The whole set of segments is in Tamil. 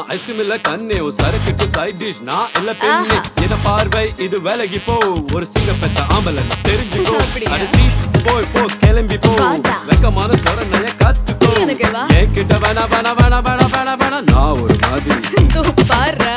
ஐஸ்கிரீம் இல்ல கண்ணே ஒரு சரக்குக்கு சைட் டிஷ் நான் இல்ல பெண்ணே என்ன பார்வை இது விலகி போ ஒரு சிங்க பெத்த ஆம்பளை தெரிஞ்சுக்கோ அடிச்சி போய் போ கிளம்பி போ வெக்கமான சொரணைய கத்துக்கோ என்கிட்ட வேணா வேணா வேணா வேணா வேணா வேணா நான் ஒரு மாதிரி பாரு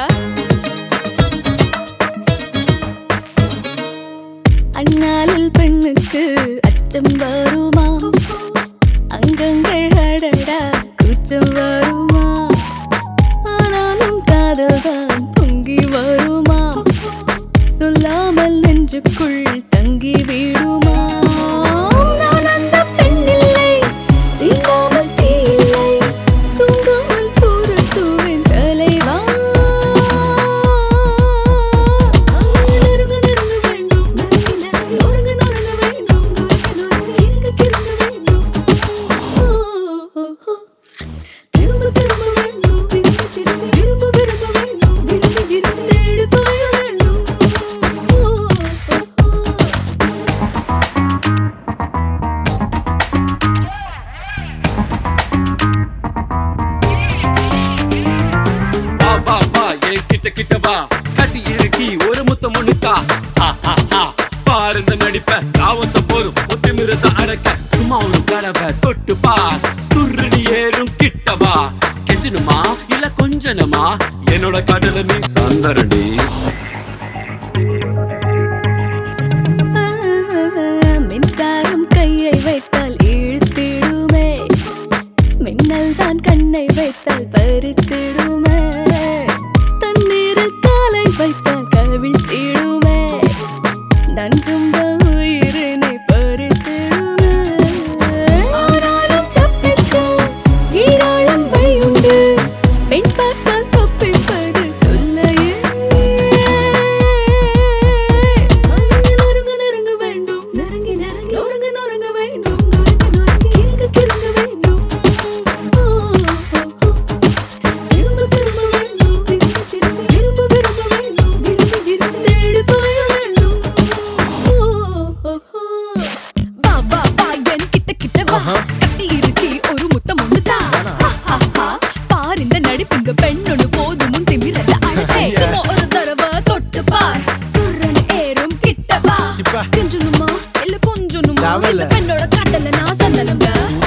அண்ணாலில் பெண்ணுக்கு அச்சம் வருமா அங்கங்கே அடடா கூச்சம் வருமா ஆனாலும் காதல்தான் பொங்கி வருமா சொல்லாமல் நெஞ்சுக்குள் தங்கி விடுமா நான் அந்த பெண்ணில்லை தீண்டாமல் தீயில்லை தூங்காமல் பொறுத்துவேன் தலைவா கிட்டவா கட்டி இருக்கி ஒரு முத்தம் முன்னுக்கா பாரு இந்த நடிப்ப காவத்த போதும் ஒத்திமிருந்த அடக்க சும்மா ஒரு கடவை தொட்டு பார் சுருடி ஏறும் கிட்டவா கெஞ்சனுமா இல்ல கொஞ்சனமா என்னோட கடல நீ சந்தரடி மின்சாரம் கையை வைத்தால் இழுத்திடுமே மின்னல் தான் கண்ணை வைத்தால் பறித்திடுமே வைத்தால் கவிழ்த்திடுமே நன்றும் உயிரினை பறித்திடுமே ஆனாலும் தப்பிக்க ஈராளம் வழியுண்டு பெண் பார்த்தால் தப்பிப்பது தொல்லையே நொறுங்க நொறுங்க வேண்டும் நெருங்கி நெருங்கி நொறுங்க நொறுங்க வேண்டும் நொறுங்க நொறுங்கி கிறங்க கிறங்க வேண்டும் பெண்ணொன்னு போதும் திமிரல அழகே சும்மா ஒரு தடவை தொட்டு பார் சுரன் ஏறும் கிட்டவா கொஞ்சனுமா இல்ல கொஞ்சனுமா இந்த பெண்ணோட கடல நான் சந்தனங்க